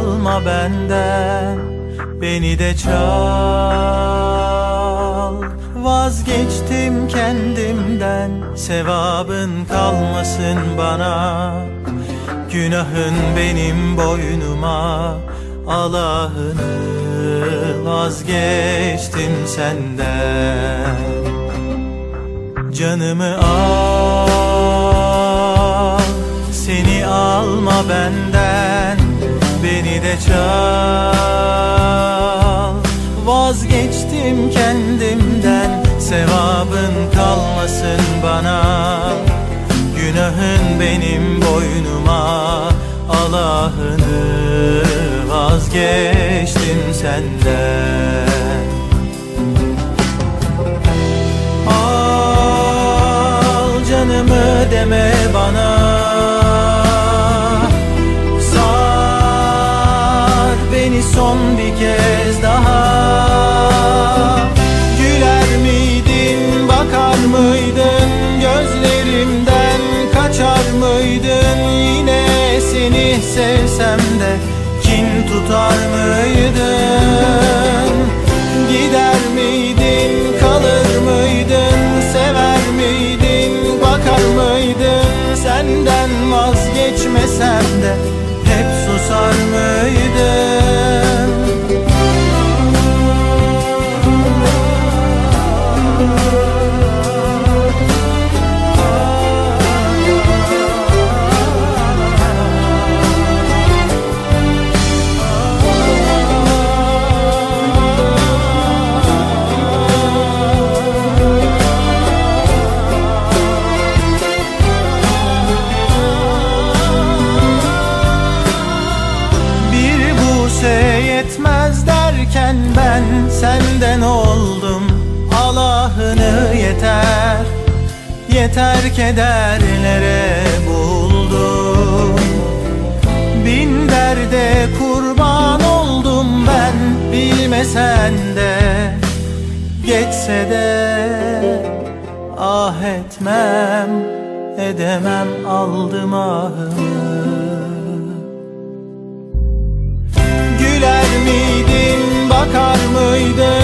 alma benden, beni de çal. Vazgeçtim kendimden, sevabın kalmasın bana. Günahın benim boynuma, Allah'ını vazgeçtim senden. Canımı al, seni alma benden, beni de çal. Vazgeçtim kendimden, sevabın kalmasın bana. Günahın benim boynuma, Allah'ını vazgeçtim senden. Al canımı deme bana, sar beni son bir kez daha. Güler miydin, bakar mıydın, gözlerimden kaçar mıydın? Yine seni sevsem de kin tutar mıydın? Gider miydin, kalır mıydın, sever miydin, bakar mıydın? Senden vazgeçmesem de hep susar mıydın? Yetmez derken ben senden oldum. Allah'ını yeter, yeter kederlere buldum. Bin derde kurban oldum ben, bilmesen de. Geçse de ah etmem, edemem, aldım ahımı. Güler miydin, bakar mıydın?